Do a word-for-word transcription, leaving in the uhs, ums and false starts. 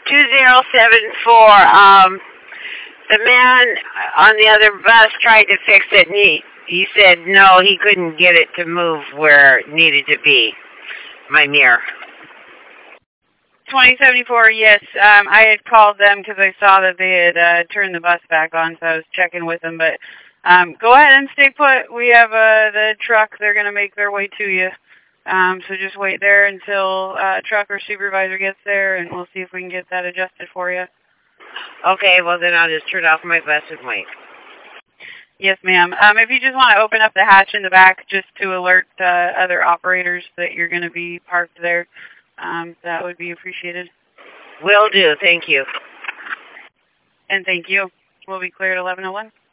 two zero seven four. Um, the man on the other bus tried to fix it, and he, he said no, he couldn't get it to move where it needed to be. My mirror. twenty seventy-four, yes. Um, I had called them because I saw that they had uh, turned the bus back on, so I was checking with them. But um, go ahead and stay put. We have uh, the truck. They're going to make their way to you. Um, so just wait there until uh, truck or supervisor gets there, and we'll see if we can get that adjusted for you. Okay, well then I'll just turn off my bus and wait. Yes, ma'am. Um, if you just want to open up the hatch in the back just to alert uh, other operators that you're going to be parked there, um, that would be appreciated. Will do. Thank you. And thank you. We'll be clear at eleven oh one.